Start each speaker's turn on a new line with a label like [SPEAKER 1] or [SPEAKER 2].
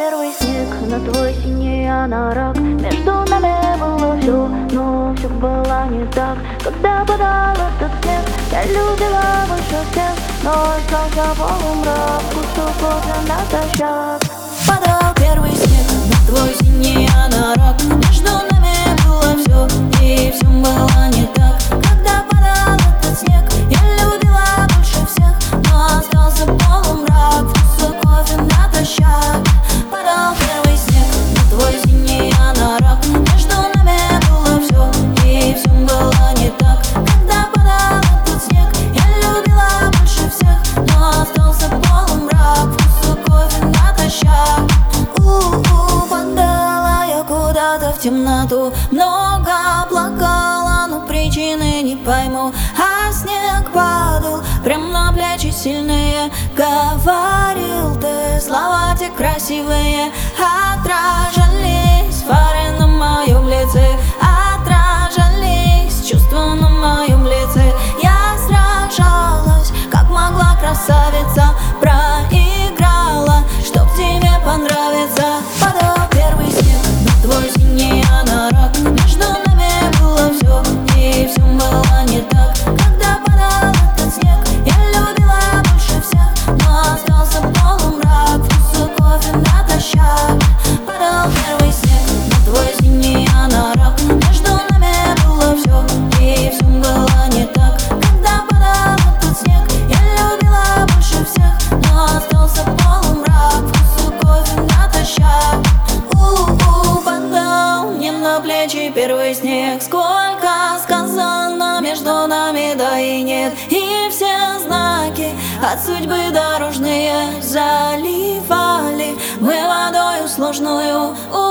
[SPEAKER 1] первый снег на твой синий анорак. Между нами было все, но все было не так. Когда падал этот снег, я любила больше всех, но остался полумрак, кусок кофе натощак.
[SPEAKER 2] Падал первый снег на твой синий анорак. Между нами было все, и все было не так. Когда падал этот снег, я любила больше всех, но остался полумрак, вкуса кофе натощак. Падал первый снег на твой синий анорак. Между нами было все, и все было не так. Когда падал этот снег, я любила больше всех, но остался полумрак, вкуса кофе натощак. Падала я куда-то в темноту, много плакала, но причины не пойму. А снег падал прям на плечи сильные. Говорил ты, слова те красивые отражались фары на моем лице, отражались чувства на моем лице. Я сражалась, как могла, красавица, проиграла, чтоб тебе понравиться. Падал первый снег на твой синий анорак. Между нами было все, и все было не так. Когда падал этот снег, я любила больше всех, но остался полумрак, вкуса кофе натощак. Падал первый снег на твой синий анорак. Между нами было все, и все было не так. Когда падал этот снег, я любила больше всех, но остался полумрак, вкуса кофе натощак. Падал мне на плечи первый снег. Сколько сказано между нами, да и нет. И все знаки от судьбы дорожные заливали мы водою сложную.